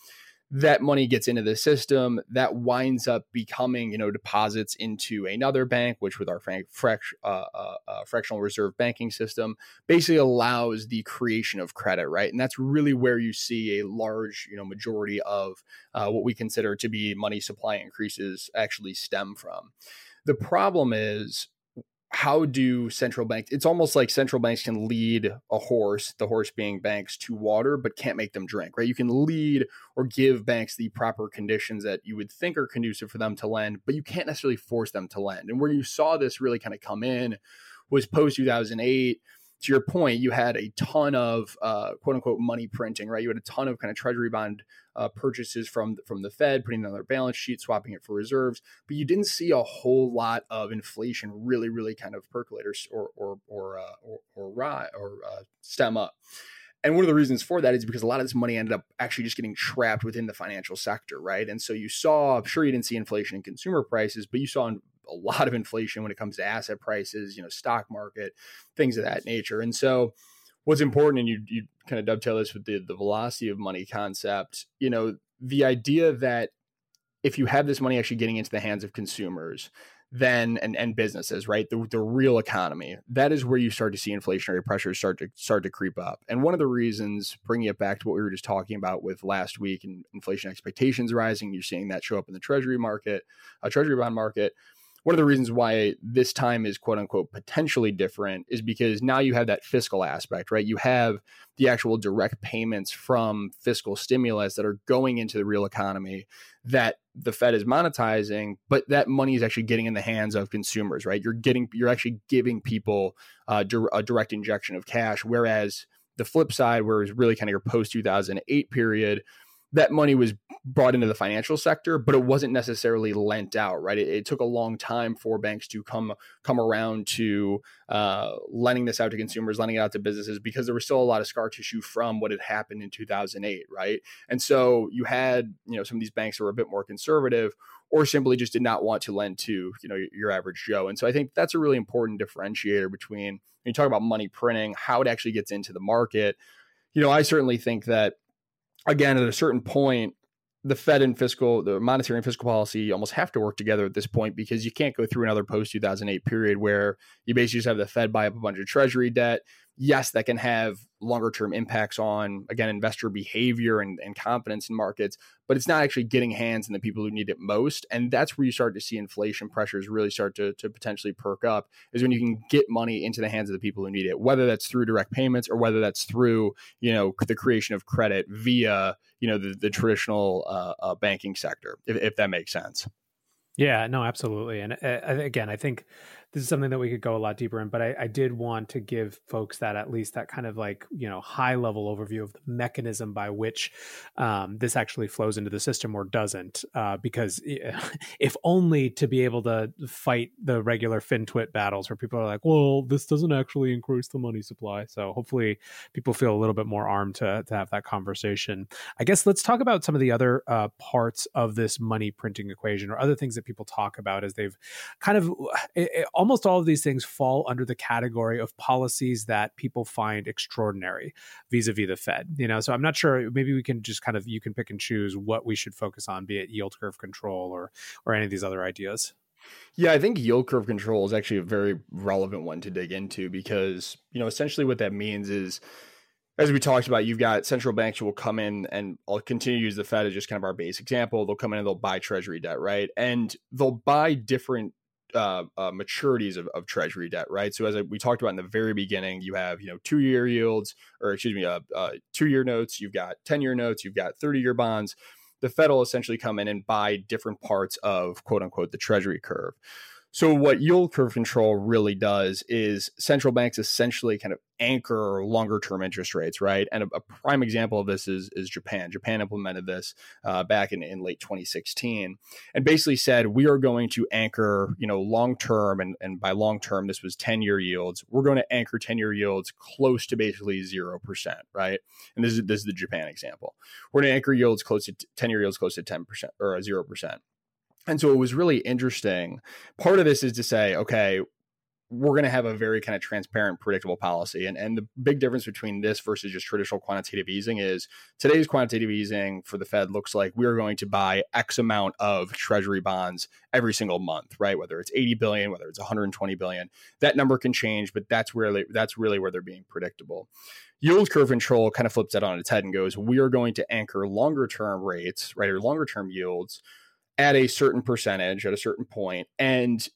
that money gets into the system, that winds up becoming, you know, deposits into another bank, which with our frac- uh, uh, uh, fractional reserve banking system basically allows the creation of credit, right? And that's really where you see a large, you know, majority of uh, what we consider to be money supply increases actually stem from. The problem is, how do central banks, it's almost like central banks can lead a horse, the horse being banks, to water, but can't make them drink, right? You can lead or give banks the proper conditions that you would think are conducive for them to lend, but you can't necessarily force them to lend. And where you saw this really kind of come in was post two thousand eight. To your point, you had a ton of uh, quote unquote money printing, right? You had a ton of kind of treasury bond uh, purchases from, from the Fed, putting it on their balance sheet, swapping it for reserves, but you didn't see a whole lot of inflation really, really kind of percolate or or or uh, or, or, rise, or uh, stem up. And one of the reasons for that is because a lot of this money ended up actually just getting trapped within the financial sector, right? And so you saw, I'm sure you didn't see inflation in consumer prices, but you saw a lot of inflation when it comes to asset prices, you know, stock market, things of that nature. And so what's important, and you you kind of dovetail this with the, the velocity of money concept, you know, the idea that if you have this money actually getting into the hands of consumers, then and, and businesses, right? The, the real economy, that is where you start to see inflationary pressures start to start to creep up. And one of the reasons, bringing it back to what we were just talking about with last week and inflation expectations rising, you're seeing that show up in the treasury market, uh, treasury bond market. One of the reasons why this time is quote unquote potentially different is because now you have that fiscal aspect, right? You have the actual direct payments from fiscal stimulus that are going into the real economy that the Fed is monetizing, but that money is actually getting in the hands of consumers, right? You're getting, you're actually giving people uh, a direct injection of cash. Whereas the flip side, where it was really kind of your post two thousand eight period, that money was brought into the financial sector, but it wasn't necessarily lent out, right? It, it took a long time for banks to come come around to uh, lending this out to consumers, lending it out to businesses, because there was still a lot of scar tissue from what had happened in two thousand eight, right? And so you had, you know, some of these banks that were a bit more conservative, or simply just did not want to lend to, you know, your average Joe. And so I think that's a really important differentiator between, when you talk about money printing, how it actually gets into the market. You know, I certainly think that, again, at a certain point, the Fed and fiscal, the monetary and fiscal policy almost have to work together at this point, because you can't go through another post two thousand eight period where you basically just have the Fed buy up a bunch of treasury debt. Yes, that can have longer term impacts on, again, investor behavior and, and confidence in markets, but it's not actually getting hands in the people who need it most. And that's where you start to see inflation pressures really start to, to potentially perk up, is when you can get money into the hands of the people who need it, whether that's through direct payments or whether that's through, you know, the creation of credit via, you know, the, the traditional uh, uh, banking sector, if, if that makes sense. Yeah, no, absolutely. And uh, again, I think this is something that we could go a lot deeper in, but I, I did want to give folks that at least that kind of like, you know, high level overview of the mechanism by which um, this actually flows into the system or doesn't, uh, because if only to be able to fight the regular FinTwit battles where people are like, well, this doesn't actually increase the money supply. So hopefully people feel a little bit more armed to, to have that conversation. I guess let's talk about some of the other uh, parts of this money printing equation, or other things that people talk about as they've kind of, it, it, almost all of these things fall under the category of policies that people find extraordinary vis-a-vis the Fed. You know, so I'm not sure, maybe we can just kind of, you can pick and choose what we should focus on, be it yield curve control or, or any of these other ideas. Yeah, I think yield curve control is actually a very relevant one to dig into, because, you know, essentially what that means is, as we talked about, you've got central banks who will come in, and I'll continue to use the Fed as just kind of our base example. They'll come in and they'll buy treasury debt, right? And they'll buy different uh, uh, maturities of, of treasury debt, right? So as I, we talked about in the very beginning, you have, you know, two-year yields, or excuse me, uh, uh, two-year notes, you've got ten-year notes, you've got thirty-year bonds. The Fed will essentially come in and buy different parts of, quote unquote, the treasury curve. So what yield curve control really does is central banks essentially kind of anchor longer term interest rates, right? And a, a prime example of this is, is Japan. Japan implemented this uh, back in, in late twenty sixteen, and basically said, we are going to anchor, you know, long term, and, and by long term, this was ten year yields. We're going to anchor ten year yields close to basically zero percent, right? And this is, this is the Japan example. We're going to anchor yields close to ten year yields close to ten percent or zero percent. And so it was really interesting. Part of this is to say, okay, we're going to have a very kind of transparent, predictable policy. And, and the big difference between this versus just traditional quantitative easing is today's quantitative easing for the Fed looks like we're going to buy X amount of treasury bonds every single month, right? Whether it's eighty billion, whether it's one hundred twenty billion, that number can change, but that's where that's really where they're being predictable. Yield curve control kind of flips that on its head and goes, we are going to anchor longer term rates, right? Or longer term yields at a certain percentage at a certain point. And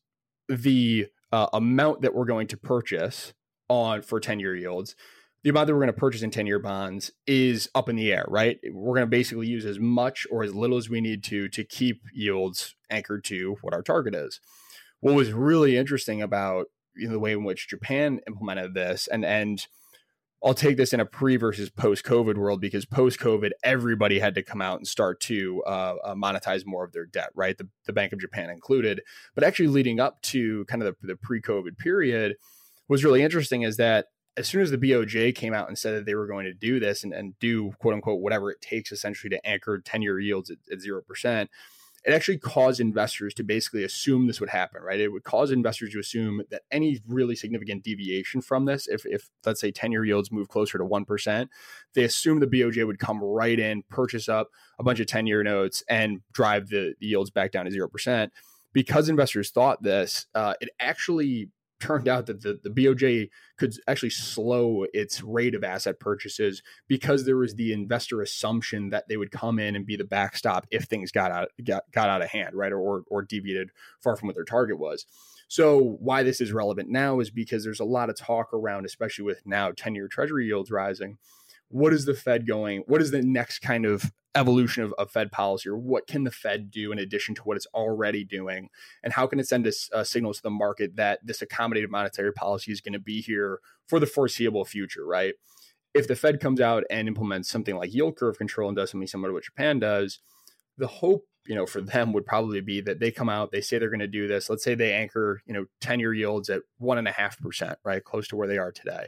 the Uh, amount that we're going to purchase on for ten-year yields, the amount that we're going to purchase in ten-year bonds is up in the air, right? We're going to basically use as much or as little as we need to to keep yields anchored to what our target is. What was really interesting about you know, the way in which Japan implemented this, and and I'll take this in a pre versus post-COVID world, because post-COVID, everybody had to come out and start to uh, uh, monetize more of their debt, right? The, the Bank of Japan included. But actually leading up to kind of the, the pre-COVID period was really interesting is that as soon as the B O J came out and said that they were going to do this and, and do, quote unquote, whatever it takes essentially to anchor ten-year yields at, at zero percent, it actually caused investors to basically assume this would happen, right? It would cause investors to assume that any really significant deviation from this, if, if let's say ten-year yields move closer to one percent, they assume the B O J would come right in, purchase up a bunch of ten-year notes and drive the, the yields back down to zero percent. Because investors thought this, uh, it actually turned out that the, the B O J could actually slow its rate of asset purchases because there was the investor assumption that they would come in and be the backstop if things got out got, got out of hand, right? Or, or deviated far from what their target was. So why this is relevant now is because there's a lot of talk around, especially with now ten-year treasury yields rising. What is the Fed going? What is the next kind of evolution of, of Fed policy, or what can the Fed do in addition to what it's already doing? And how can it send us uh, signals to the market that this accommodative monetary policy is going to be here for the foreseeable future, right? If the Fed comes out and implements something like yield curve control and does something similar to what Japan does, the hope, you know, for them would probably be that they come out, they say they're going to do this. Let's say they anchor, you know, ten-year yields at one and a half percent, right? Close to where they are today.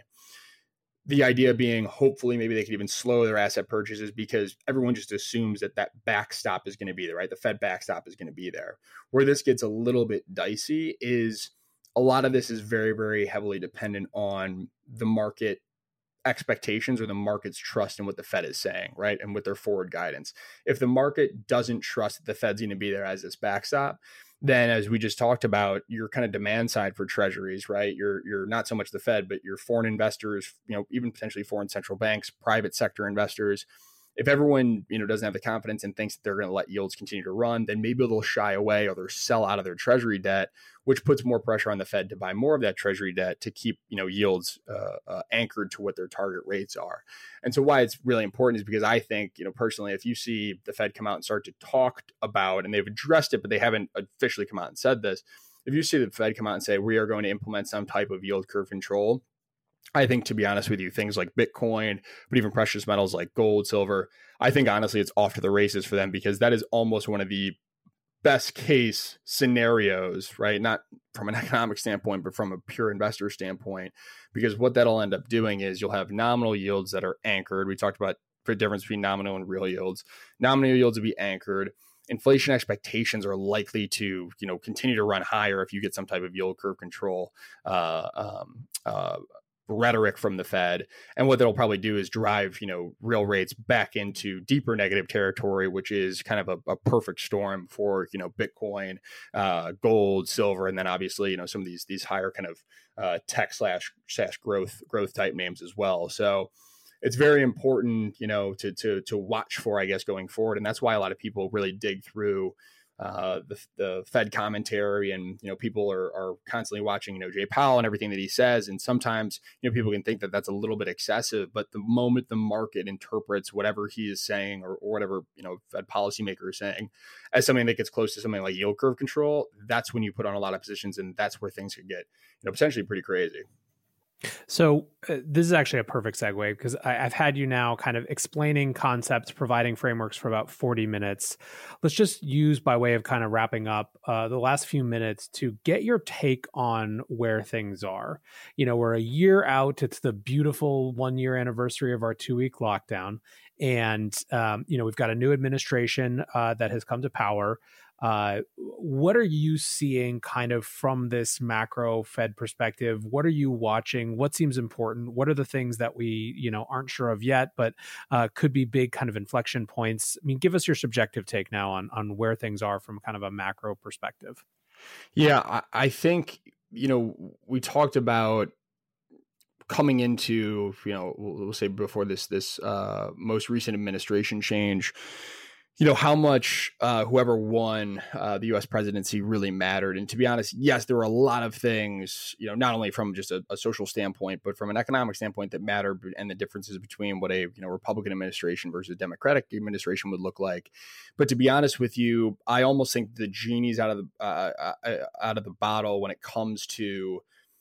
The idea being, hopefully, maybe they could even slow their asset purchases because everyone just assumes that that backstop is going to be there, right? The Fed backstop is going to be there. Where this gets a little bit dicey is a lot of this is very, very heavily dependent on the market expectations or the market's trust in what the Fed is saying, right? And with their forward guidance. If the market doesn't trust that the Fed's going to be there as this backstop, then as we just talked about, your kind of demand side for treasuries, right? You're you're not so much the Fed, but your foreign investors, you know, even potentially foreign central banks, private sector investors. If everyone, you know, doesn't have the confidence and thinks that they're going to let yields continue to run, then maybe they'll shy away or they'll sell out of their treasury debt, which puts more pressure on the Fed to buy more of that treasury debt to keep, you know, yields uh, uh, anchored to what their target rates are. And so why it's really important is because I think, you know, personally, if you see the Fed come out and start to talk about, and they've addressed it, but they haven't officially come out and said this, if you see the Fed come out and say, we are going to implement some type of yield curve control, I think, to be honest with you, things like Bitcoin, but even precious metals like gold, silver, I think, honestly, it's off to the races for them, because that is almost one of the best case scenarios, right? Not from an economic standpoint, but from a pure investor standpoint, because what that'll end up doing is you'll have nominal yields that are anchored. We talked about the difference between nominal and real yields. Nominal yields will be anchored. Inflation expectations are likely to, you know, continue to run higher if you get some type of yield curve control uh, um, uh, rhetoric from the Fed. And what they'll probably do is drive, you know, real rates back into deeper negative territory, which is kind of a, a perfect storm for, you know, Bitcoin, uh, gold, silver, and then obviously, you know, some of these these higher kind of uh, tech slash slash growth growth type names as well. So it's very important, you know, to to to watch for, I guess, going forward. And that's why a lot of people really dig through uh, the, the Fed commentary, and, you know, people are, are constantly watching, you know, Jay Powell and everything that he says. And sometimes, you know, people can think that that's a little bit excessive, but the moment the market interprets whatever he is saying, or, or whatever, you know, Fed policymaker is saying, as something that gets close to something like yield curve control, that's when you put on a lot of positions, and that's where things could get, you know, potentially pretty crazy. So uh, this is actually a perfect segue, because I, I've had you now kind of explaining concepts, providing frameworks for about forty minutes. Let's just use, by way of kind of wrapping up, uh, the last few minutes to get your take on where things are. You know, we're a year out. It's the beautiful one year anniversary of our two week lockdown. And, um, you know, we've got a new administration uh, that has come to power. Uh, what are you seeing kind of from this macro Fed perspective? What are you watching? What seems important? What are the things that we, you know, aren't sure of yet, but uh, could be big kind of inflection points? I mean, give us your subjective take now on, on where things are from kind of a macro perspective. Yeah, I, I think, you know, we talked about coming into, you know, we'll, we'll say before this, this uh, most recent administration change, you know, how much uh, whoever won uh, the U S presidency really mattered. And to be honest, yes, there were a lot of things, you know, not only from just a, a social standpoint, but from an economic standpoint that mattered, and the differences between what a, you know, Republican administration versus Democratic administration would look like. But to be honest with you, I almost think the genie's out of the uh, out of the bottle when it comes to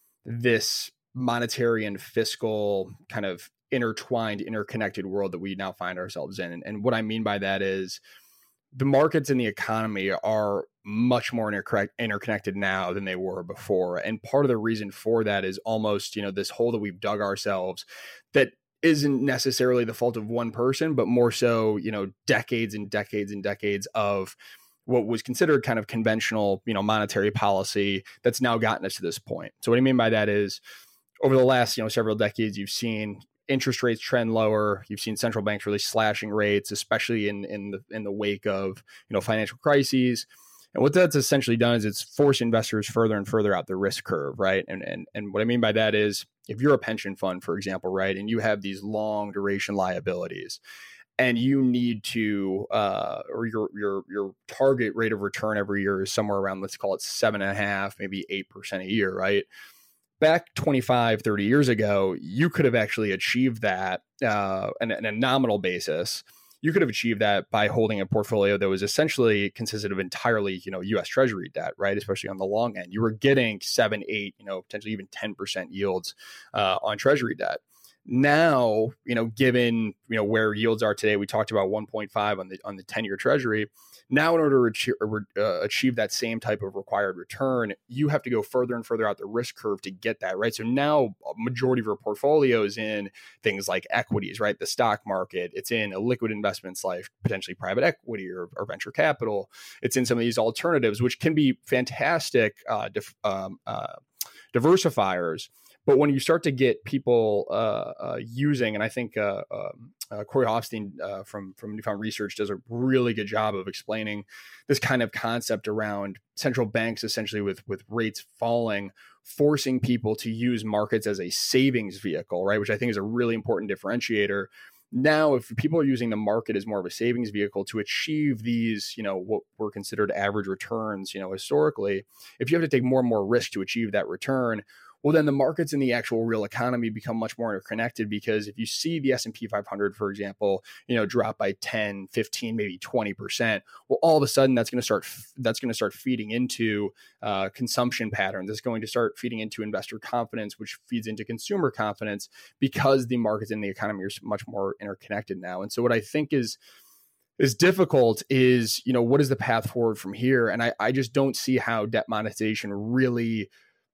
this monetary and fiscal kind of intertwined, interconnected world that we now find ourselves in. And, and what I mean by that is the markets and the economy are much more inter- interconnected now than they were before. And part of the reason for that is almost, you know, this hole that we've dug ourselves that isn't necessarily the fault of one person, but more so, you know, decades and decades and decades of what was considered kind of conventional, you know, monetary policy that's now gotten us to this point. So what I mean by that is over the last, you know, several decades, you've seen interest rates trend lower. You've seen central banks really slashing rates, especially in in the in the wake of, you know, financial crises. And what that's essentially done is it's forced investors further and further out the risk curve, right? And and and what I mean by that is if you're a pension fund, for example, right, and you have these long duration liabilities, and you need to, uh, or your your your target rate of return every year is somewhere around, let's call it seven and a half, maybe eight percent a year, right? Back twenty-five, thirty years ago, you could have actually achieved that uh, on, on a nominal basis. You could have achieved that by holding a portfolio that was essentially consisted of entirely, you know, U S Treasury debt, right? Especially on the long end, you were getting seven, eight, you know, potentially even ten percent yields uh, on Treasury debt. Now, you know, given, you know, where yields are today, we talked about one point five on the on the ten-year Treasury. Now, in order to uh, achieve that same type of required return, you have to go further and further out the risk curve to get that, right? So now a majority of your portfolio is in things like equities, right? The stock market. It's in liquid investments like potentially private equity or, or venture capital. It's in some of these alternatives, which can be fantastic uh, dif- um, uh, diversifiers. But when you start to get people uh, uh, using, and I think uh, um, uh, Corey Hoffstein uh, from, from Newfound Research does a really good job of explaining this kind of concept around central banks, essentially with, with rates falling, forcing people to use markets as a savings vehicle, right? Which I think is a really important differentiator. Now, if people are using the market as more of a savings vehicle to achieve these, you know, what were considered average returns, you know, historically, if you have to take more and more risk to achieve that return, well, then the markets and the actual real economy become much more interconnected, because if you see the S and P five hundred, for example, you know, drop by ten, fifteen, maybe twenty percent, well, all of a sudden that's going to start, that's going to start feeding into uh, consumption patterns. It's going to start feeding into investor confidence, which feeds into consumer confidence, because the markets and the economy are much more interconnected now. And so what I think is, is difficult is, you know, what is the path forward from here? And I, I just don't see how debt monetization really,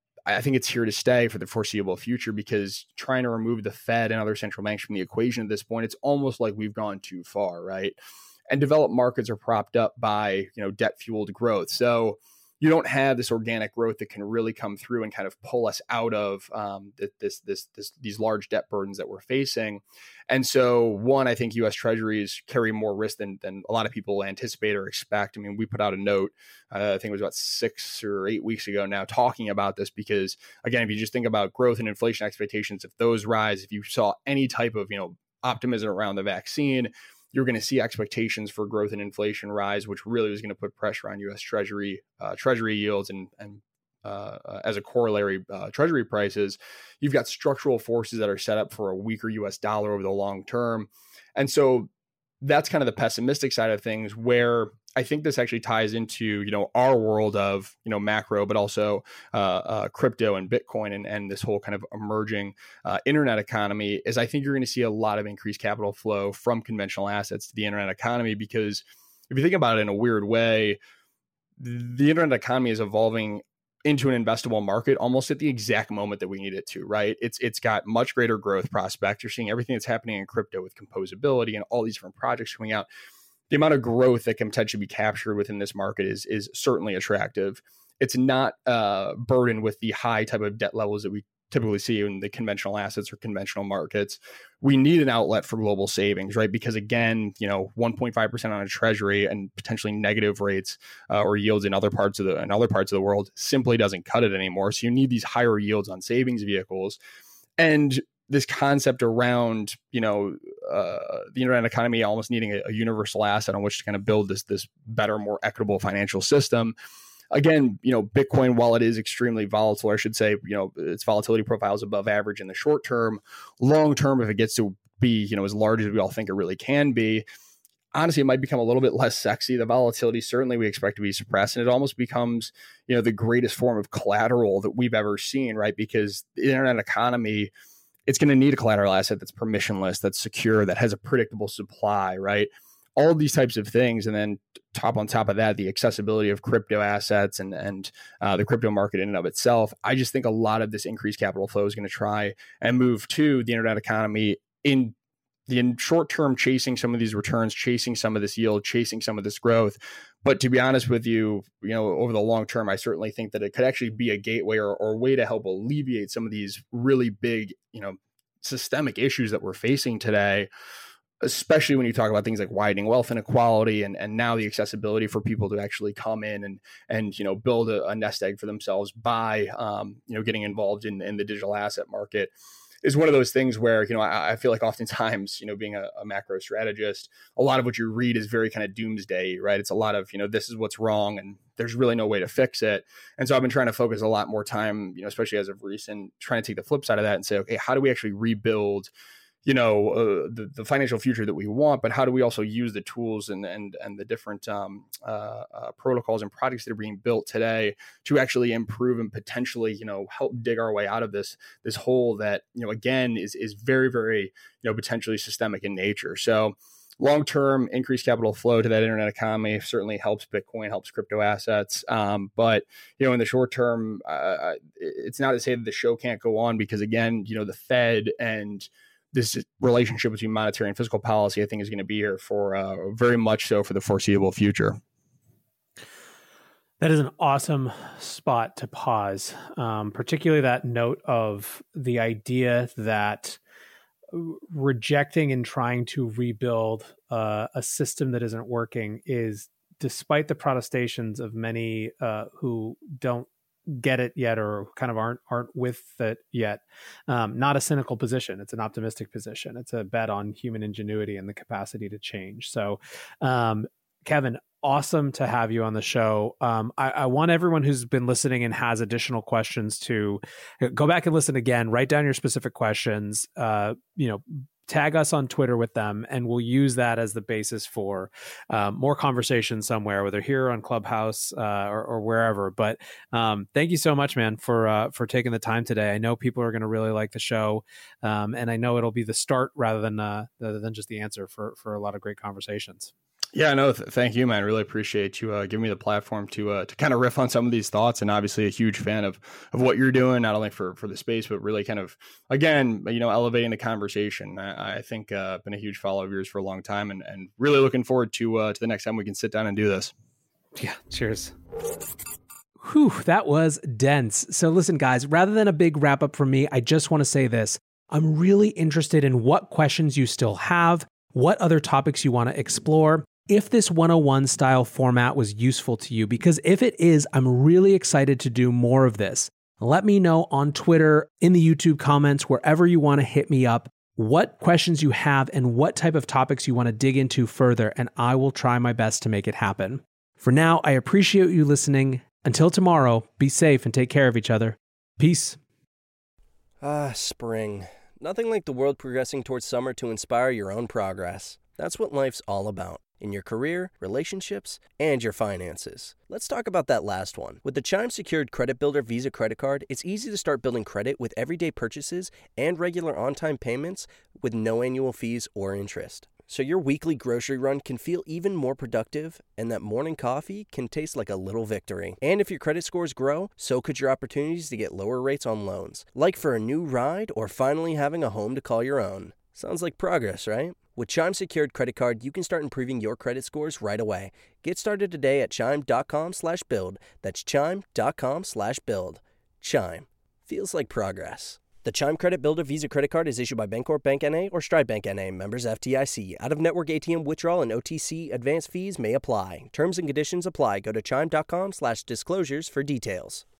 I think it's here to stay for the foreseeable future, because trying to remove the Fed and other central banks from the equation at this point, it's almost like we've gone too far, right? And developed markets are propped up by, you know, debt fueled growth. So you don't have this organic growth that can really come through and kind of pull us out of um, this, this, this, these large debt burdens that we're facing. And so, one, I think U S Treasuries carry more risk than than a lot of people anticipate or expect. I mean, we put out a note, uh, I think it was about six or eight weeks ago now, talking about this, because again, if you just think about growth and inflation expectations, if those rise, if you saw any type of, you know, optimism around the vaccine, you're going to see expectations for growth and inflation rise, which really was going to put pressure on U S Treasury uh, Treasury yields and and uh, uh, as a corollary, uh, Treasury prices. You've got structural forces that are set up for a weaker U S dollar over the long term, and so that's kind of the pessimistic side of things, where I think this actually ties into, you know, our world of, you know, macro, but also uh, uh, crypto and Bitcoin and, and this whole kind of emerging uh, internet economy. Is I think you're going to see a lot of increased capital flow from conventional assets to the internet economy, because if you think about it in a weird way, the internet economy is evolving into an investable market almost at the exact moment that we need it to, right? It's it's got much greater growth prospects. You're seeing everything that's happening in crypto with composability and all these different projects coming out. The amount of growth that can potentially be captured within this market is is certainly attractive. It's not uh, burdened with the high type of debt levels that we typically see in the conventional assets or conventional markets. We need an outlet for global savings, right? Because again, you know, one point five percent on a treasury and potentially negative rates uh, or yields in other parts of the in other parts of the world simply doesn't cut it anymore. So you need these higher yields on savings vehicles. And this concept around, you know, uh, the internet economy almost needing a, a universal asset on which to kind of build this this better, more equitable financial system. Again, you know, Bitcoin, while it is extremely volatile, or I should say, you know, its volatility profile is above average in the short term. Long term, if it gets to be, you know, as large as we all think it really can be, honestly, it might become a little bit less sexy. The volatility, certainly we expect to be suppressed, and it almost becomes, you know, the greatest form of collateral that we've ever seen, right? Because the internet economy, it's going to need a collateral asset that's permissionless, that's secure, that has a predictable supply, right? All of these types of things. And then top on top of that, the accessibility of crypto assets and, and uh, the crypto market in and of itself. I just think a lot of this increased capital flow is going to try and move to the internet economy in the in short term, chasing some of these returns, chasing some of this yield, chasing some of this growth. But to be honest with you, you know, over the long term, I certainly think that it could actually be a gateway or, or a way to help alleviate some of these really big, you know, systemic issues that we're facing today, especially when you talk about things like widening wealth inequality and, and now the accessibility for people to actually come in and, and you know, build a, a nest egg for themselves by, um, you know, getting involved in, in the digital asset market is one of those things where, you know, I, I feel like oftentimes, you know, being a, a macro strategist, a lot of what you read is very kind of doomsday, right? It's a lot of, you know, this is what's wrong and there's really no way to fix it. And so I've been trying to focus a lot more time, you know, especially as of recent, trying to take the flip side of that and say, okay, how do we actually rebuild, you know, uh, the, the financial future that we want, but how do we also use the tools and and and the different um, uh, uh, protocols and projects that are being built today to actually improve and potentially, you know, help dig our way out of this this hole that, you know, again, is is very, very, you know, potentially systemic in nature. So long-term increased capital flow to that internet economy certainly helps Bitcoin, helps crypto assets. Um, but, you know, in the short term, uh, it's not to say that the show can't go on because, again, you know, the Fed and this relationship between monetary and fiscal policy, I think, is going to be here for uh, very much so for the foreseeable future. That is an awesome spot to pause, um, particularly that note of the idea that rejecting and trying to rebuild uh, a system that isn't working is, despite the protestations of many uh, who don't get it yet or kind of aren't aren't with it yet, um, not a cynical position. It's an optimistic position. It's a bet on human ingenuity and the capacity to change. So, um, Kevin, awesome to have you on the show. Um, I, I want everyone who's been listening and has additional questions to go back and listen again, write down your specific questions, uh, you know, tag us on Twitter with them, and we'll use that as the basis for uh, more conversation somewhere, whether here on Clubhouse uh, or, or wherever. But um, thank you so much, man, for uh, for taking the time today. I know people are going to really like the show, um, and I know it'll be the start rather than uh, than just the answer for for a lot of great conversations. Yeah, no, th- thank you, man. Really appreciate you uh, giving me the platform to uh, to kind of riff on some of these thoughts, and obviously a huge fan of of what you're doing, not only for for the space, but really kind of, again, you know, elevating the conversation. I, I think uh, I've been a huge follower of yours for a long time, and, and really looking forward to uh, to the next time we can sit down and do this. Yeah, cheers. Whew, that was dense. So listen, guys, rather than a big wrap up from me, I just want to say this. I'm really interested in what questions you still have, what other topics you want to explore, if this one oh one style format was useful to you, because if it is, I'm really excited to do more of this. Let me know on Twitter, in the YouTube comments, wherever you want to hit me up, what questions you have and what type of topics you want to dig into further, and I will try my best to make it happen. For now, I appreciate you listening. Until tomorrow, be safe and take care of each other. Peace. Ah, spring. Nothing like the world progressing towards summer to inspire your own progress. That's what life's all about. In your career, relationships, and your finances. Let's talk about that last one. With the Chime Secured Credit Builder Visa Credit Card, it's easy to start building credit with everyday purchases and regular on-time payments with no annual fees or interest. so your weekly grocery run can feel even more productive and that morning coffee can taste like a little victory. And if your credit scores grow, so could your opportunities to get lower rates on loans, like for a new ride or finally having a home to call your own. Sounds like progress, right? With Chime Secured Credit Card, you can start improving your credit scores right away. Get started today at chime.com slash build. That's chime.com slash build. Chime. Feels like progress. The Chime Credit Builder Visa Credit Card is issued by Bancorp Bank N A or Stride Bank N A, members F D I C. Out-of-network A T M withdrawal and O T C advance fees may apply. Terms and conditions apply. Go to chime.com slash disclosures for details.